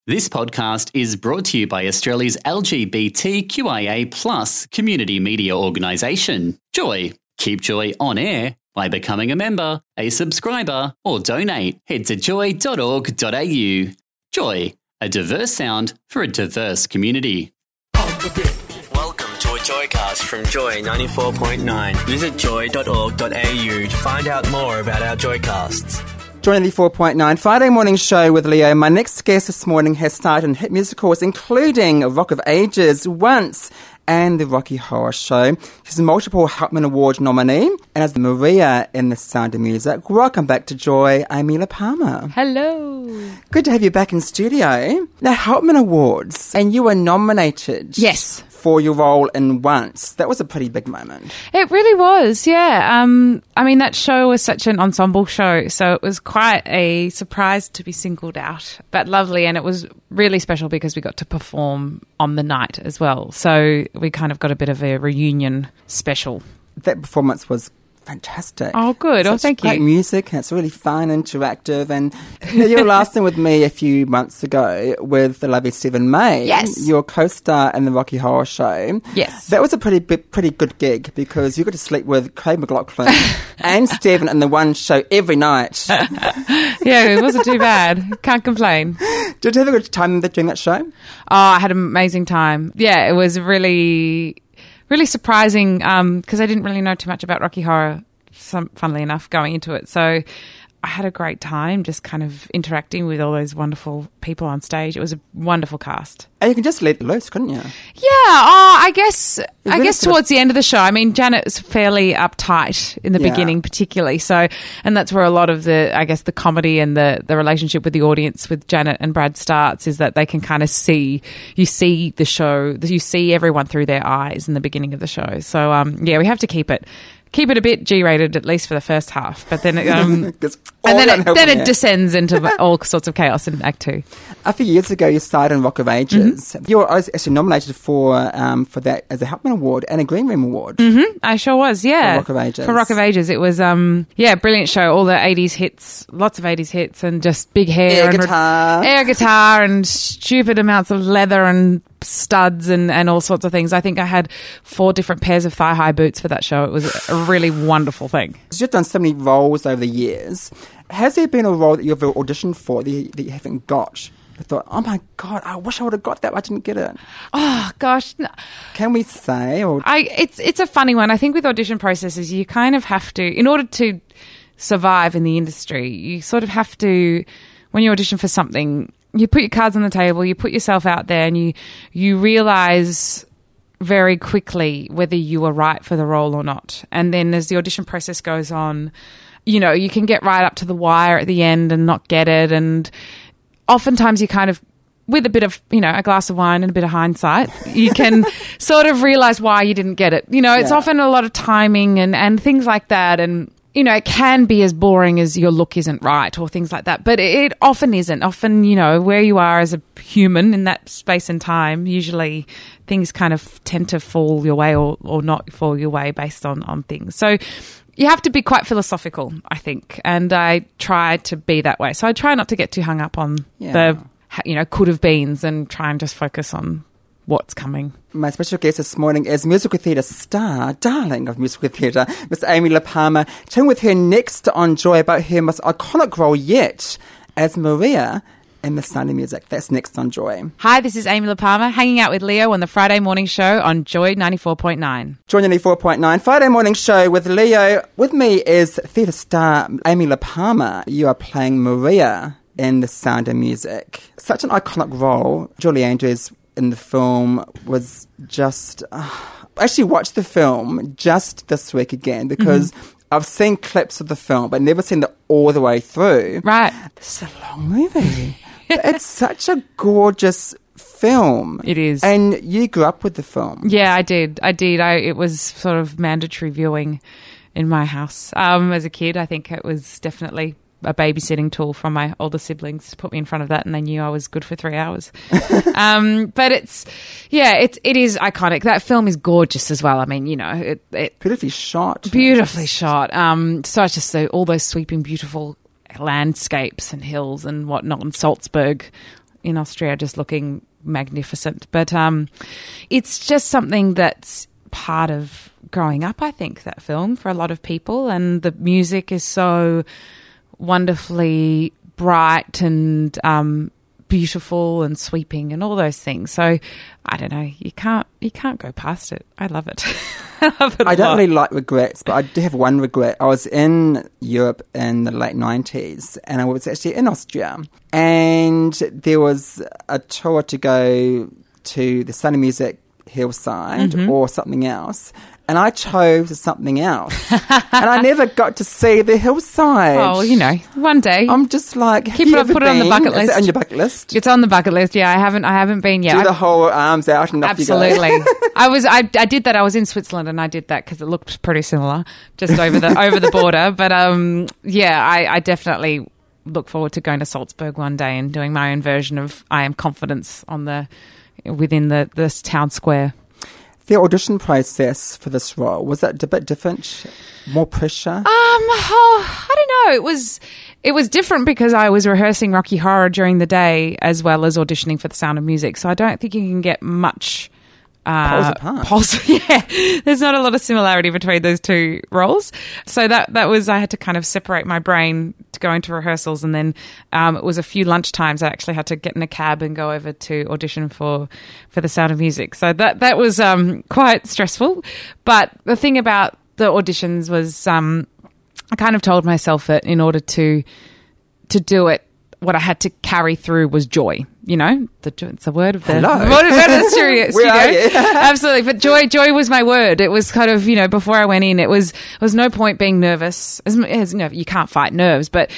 This podcast is brought to you by Australia's LGBTQIA+ community media organisation, Joy. Keep Joy on air by becoming a member, a subscriber, or donate. Head to joy.org.au. Joy, a diverse sound for a diverse community. Welcome to a Joycast from Joy 94.9. Visit joy.org.au to find out more about our Joycasts. Joy 94.9 Friday morning show with Leo. My next guest this morning has starred in hit musicals including Rock of Ages, Once, and The Rocky Horror Show. She's a multiple Helpman Award nominee and as Maria in The Sound of Music. Welcome back to Joy, Amy La Palmer. Hello. Good to have you back in studio. Now, Helpman Awards, and you were nominated. Yes. For your role in Once. That was a pretty big moment. It really was, yeah. I mean, that show was such an ensemble show, so it was quite a surprise to be singled out, but lovely. And it was really special because we got to perform on the night as well. So we kind of got a bit of a reunion special. That performance was fantastic. Oh, good. Such Thank you. Great music, and it's really fun, interactive. And you were last in with me a few months ago with the lovely Stephen May. Yes. Your co-star in the Rocky Horror Show. Yes. That was a pretty good gig because you got to sleep with Craig McLachlan and Stephen in the one show every night. Yeah, it wasn't too bad. Can't complain. Did you have a good time during that show? Oh, I had an amazing time. Yeah, it was really surprising because I didn't really know too much about Rocky Horror, funnily enough, going into it. So I had a great time just kind of interacting with all those wonderful people on stage. It was a wonderful cast. And you can just let loose, couldn't you? Yeah, I guess towards the end of the show. I mean, Janet is fairly uptight in the beginning particularly. So, and that's where a lot of the comedy and the relationship with the audience with Janet and Brad starts, is that they can kind of see the show, you see everyone through their eyes in the beginning of the show. So, we have to keep it a bit G-rated, at least for the first half, but then it descends into all sorts of chaos in Act 2. A few years ago, you starred in Rock of Ages. Mm-hmm. You were actually nominated for that as a Helpman Award and a Green Room Award. Mm-hmm. I sure was, yeah. For Rock of Ages. For Rock of Ages. It was, brilliant show. All the 80s hits, lots of 80s hits, and just big hair. Air guitar and stupid amounts of leather and studs and all sorts of things. I think I had 4 different pairs of thigh-high boots for that show. It was a really wonderful thing. You've done so many roles over the years. Has there been a role that you've auditioned for that you haven't got? I thought, oh my God, I wish I would have got that. I didn't get it. Oh gosh. No. Can we say? Or it's a funny one. I think with audition processes, you kind of have to, in order to survive in the industry, you sort of have to, when you audition for something, you put your cards on the table, you put yourself out there, and you realise very quickly whether you are right for the role or not. And then as the audition process goes on, you can get right up to the wire at the end and not get it. And oftentimes you kind of, with a bit of, a glass of wine and a bit of hindsight, you can sort of realise why you didn't get it. It's often a lot of timing and things like that. And it can be as boring as your look isn't right or things like that. But it often isn't. Often, where you are as a human in that space and time, usually things kind of tend to fall your way or not fall your way based on things. So you have to be quite philosophical, I think. And I try to be that way. So I try not to get too hung up on the, could have beens and try and just focus on what's coming. My special guest this morning is musical theatre star, darling of musical theatre, Miss Amy La Palmer. Chatting with her next on Joy about her most iconic role yet as Maria in The Sound of Music. That's next on Joy. Hi, this is Amy La Palmer, hanging out with Leo on the Friday morning show on Joy 94.9. Joy 94.9, Friday morning show with Leo. With me is theatre star Amy La Palmer. You are playing Maria in The Sound of Music. Such an iconic role. Julie Andrews in the film was just... I actually watched the film just this week again because I've seen clips of the film but never seen it all the way through. Right. This is a long movie. It's such a gorgeous film. It is. And you grew up with the film. Yeah, I did. It was sort of mandatory viewing in my house. As a kid, I think it was definitely a babysitting tool from my older siblings to put me in front of that, and they knew I was good for 3 hours. But it is iconic. That film is gorgeous as well. I mean, it beautifully shot. Beautifully shot. So it's just all those sweeping, beautiful landscapes and hills and whatnot, and Salzburg. in Austria just looking magnificent. But it's just something that's part of growing up, I think, that film, for a lot of people. And the music is so wonderfully bright and beautiful and sweeping and all those things. So I don't know, you can't go past it. I love it. I love it. I don't really like regrets, but I do have one regret. I was in Europe in the late 90s, and I was actually in Austria, and there was a tour to go to the Sound of Music hillside or something else, and I chose something else, and I never got to see the hillside. Oh, you know, one day. I'm just like, put it on the bucket list. Is it on your bucket list? It's on the bucket list. Yeah, I haven't been yet. Do the whole arms out and off absolutely. you go. I did that. I was in Switzerland and I did that because it looked pretty similar, just over the border. But yeah, I definitely look forward to going to Salzburg one day and doing my own version of I Am Confidence within this town square. The audition process for this role, was that a bit different? More pressure? I don't know. It was different because I was rehearsing Rocky Horror during the day as well as auditioning for The Sound of Music. So I don't think you can get much poles apart. Yeah, there's not a lot of similarity between those two roles. So that was, I had to kind of separate my brain to go into rehearsals, and then it was a few lunch times I actually had to get in a cab and go over to audition for The Sound of Music. So that was quite stressful. But the thing about the auditions was I kind of told myself that in order to do it, what I had to carry through was joy. You know, it's a word of the studio. Where are you? Absolutely. But joy was my word. It was kind of, you know, before I went in, it was no point being nervous. As you know, you can't fight nerves, but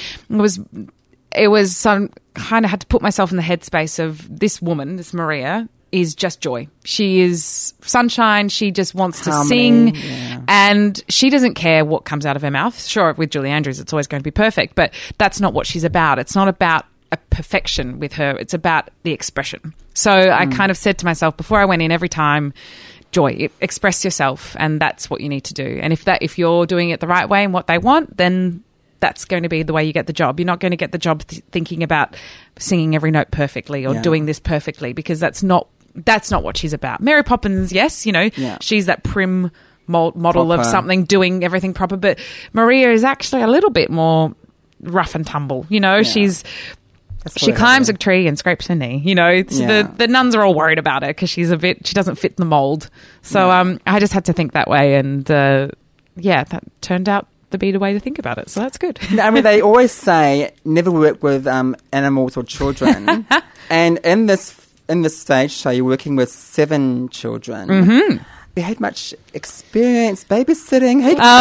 it was some kind of had to put myself in the headspace of this woman, this Maria, is just joy. She is sunshine. She just wants to sing, and she doesn't care what comes out of her mouth. Sure, with Julie Andrews, it's always going to be perfect, but that's not what she's about. It's not about a perfection with her. It's about the expression. So I kind of said to myself before I went in, every time, joy, express yourself, and that's what you need to do. And if you're doing it the right way and what they want, then that's going to be the way you get the job. You're not going to get the job thinking about singing every note perfectly or doing this perfectly, because that's not what she's about. Mary Poppins, yes, you know, she's that prim model of something, doing everything proper. But Maria is actually a little bit more rough and tumble. You know, she climbs a tree and scrapes her knee. You know, the nuns are all worried about her because she doesn't fit the mold. So I just had to think that way, and that turned out to be the way to think about it. So that's good. I mean, they always say never work with animals or children, and in this stage show, you're working with 7 children. Mm-hmm. You had much experience babysitting.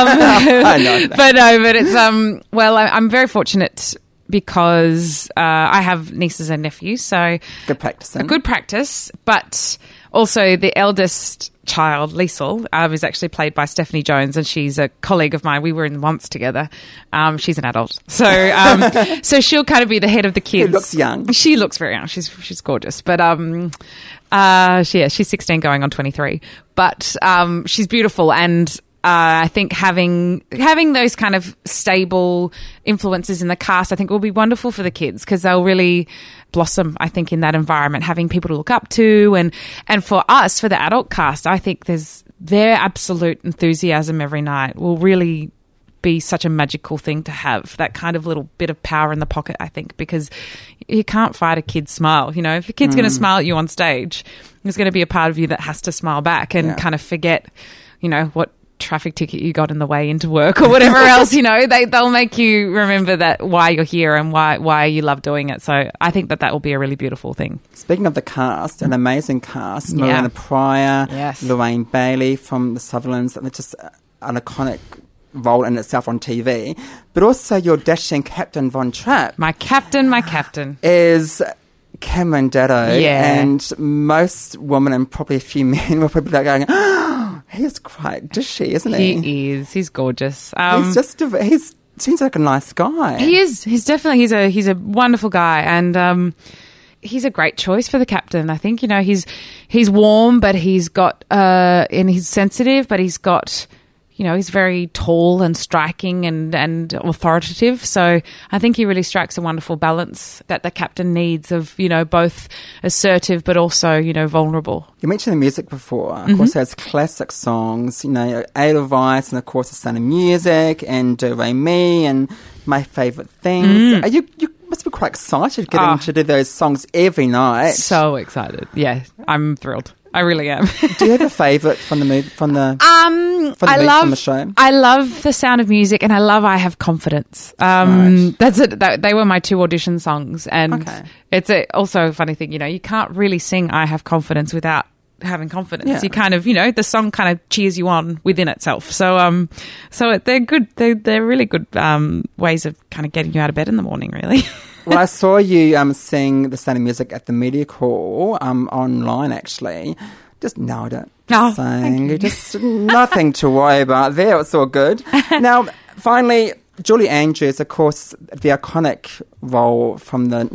But it's well, I'm very fortunate because I have nieces and nephews, so good practice. A good practice, but also the eldest child, Liesl, is actually played by Stephanie Jones, and she's a colleague of mine. We were in once together. She's an adult, so so she'll kind of be the head of the kids. She looks young. She looks very young. She's gorgeous, but she's 16 going on 23, but she's beautiful. And I think having those kind of stable influences in the cast, I think will be wonderful for the kids, because they'll really blossom, I think, in that environment, having people to look up to. And for us, for the adult cast, I think their absolute enthusiasm every night will really be such a magical thing to have, that kind of little bit of power in the pocket, I think, because you can't fight a kid's smile. You know, if a kid's going to smile at you on stage, there's going to be a part of you that has to smile back and kind of forget, you know, what traffic ticket you got in the way into work or whatever else. You know, they'll make you remember that why you're here and why you love doing it. So I think that will be a really beautiful thing. Speaking of the cast, an amazing cast: Miranda Pryor, Lorraine Bailey from the Sutherlands, and it's just an iconic role in itself on TV. But also your dashing Captain Von Trapp. My captain is Cameron Daddo, and most women and probably a few men will probably be going, oh, he's quite dishy, isn't he? He is. He's gorgeous. He seems like a nice guy. He is. He's definitely, he's a wonderful guy, and he's a great choice for the captain. I think, you know, he's warm, but he's got, and he's sensitive, but he's got, you know, he's very tall and striking and authoritative. So I think he really strikes a wonderful balance that the captain needs of, you know, both assertive but also, you know, vulnerable. You mentioned the music before. Of course, there's classic songs, you know, Edelweiss and, of course, The Sound of Music and Do Re Mi and My Favourite Things. You must be quite excited getting to do those songs every night. So excited. Yeah, I'm thrilled. I really am. Do you have a favourite from the movie, from the show? I love The Sound of Music, and I love I Have Confidence. Right. That's it. They were my 2 audition songs, and it's also a funny thing. You know, you can't really sing I Have Confidence without having confidence. Yeah. You kind of, you know, the song kind of cheers you on within itself. So, they're good. They're really good ways of kind of getting you out of bed in the morning, really. Well, I saw you sing The Sound of Music at the Media Call online, actually. Just nailed it. Oh, sang. You just nothing to worry about there. It's all good. Now, finally, Julie Andrews, of course, the iconic role from the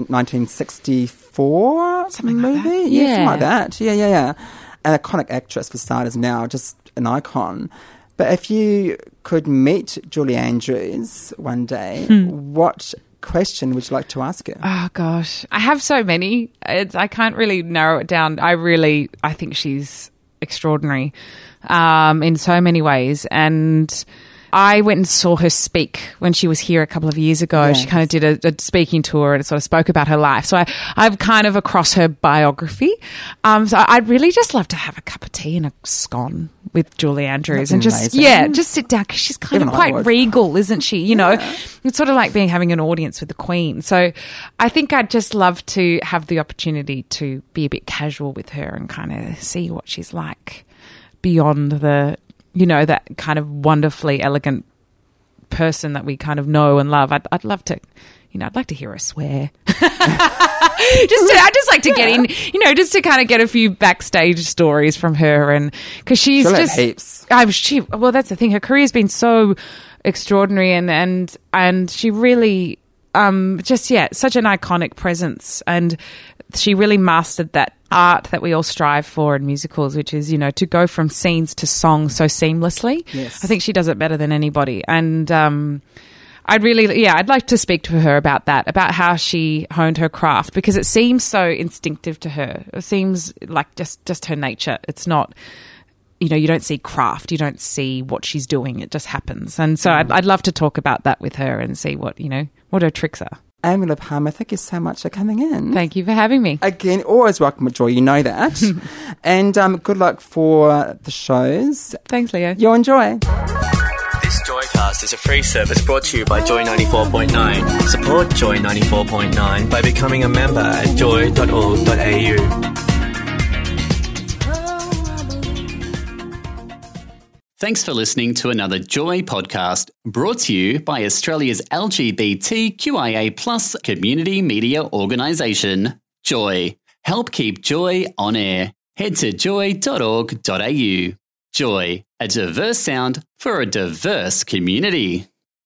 1964 Something movie. like that. Yeah, Yeah. something like that. Yeah. An iconic actress for starters now, just an icon. But if you could meet Julie Andrews one day, what question would you like to ask her? Oh, gosh. I have so many. I can't really narrow it down. I think she's extraordinary in so many ways. And I went and saw her speak when she was here a couple of years ago. Yes. She kind of did a speaking tour and sort of spoke about her life. So I'm kind of across her biography. So I'd really just love to have a cup of tea and a scone with Julie Andrews and just sit down, because she's kind Even of I quite would. regal, isn't she? You know, it's sort of like having an audience with the Queen. So I think I'd just love to have the opportunity to be a bit casual with her and kind of see what she's like beyond the, you know, that kind of wonderfully elegant person that we kind of know and love. I'd love to, you know, I'd like to hear her swear. I'd just like to get in, you know, just to kind of get a few backstage stories from her, and because she's She'll have just heaps. well, that's the thing. Her career's been so extraordinary, and she really such an iconic presence, and she really mastered that art that we all strive for in musicals, which is, you know, to go from scenes to songs so seamlessly. Yes. I think she does it better than anybody, and I'd like to speak to her about that, about how she honed her craft, because it seems so instinctive to her. It seems like just her nature. It's not, you know, you don't see craft, you don't see what she's doing. It just happens. And so I'd love to talk about that with her and see what her tricks are. Amy Lapalmer, thank you so much for coming in. Thank you for having me. Again, always welcome with joy, you know that. And good luck for the shows. Thanks, Leo. You'll enjoy. This Joycast is a free service brought to you by Joy 94.9. Support Joy 94.9 by becoming a member at joy.org.au. Thanks for listening to another Joy podcast brought to you by Australia's LGBTQIA+ community media organisation, Joy. Help keep Joy on air. Head to joy.org.au. Joy, a diverse sound for a diverse community.